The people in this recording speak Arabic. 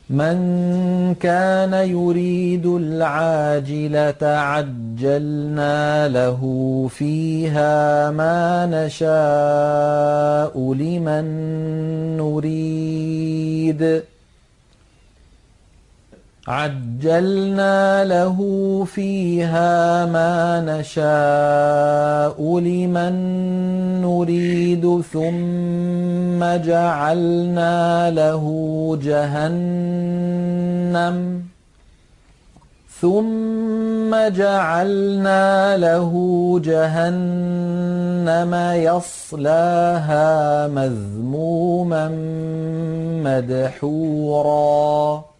مَن كَانَ يُرِيدُ الْعَاجِلَةَ عَجَّلْنَا لَهُ فِيهَا مَا نَشَاءُ لِمَن نُّرِيدُ ثُمَّ جَعَلْنَا لَهُ جَهَنَّمَ يَصْلَاهَا مَذْمُومًا مَّدْحُورًا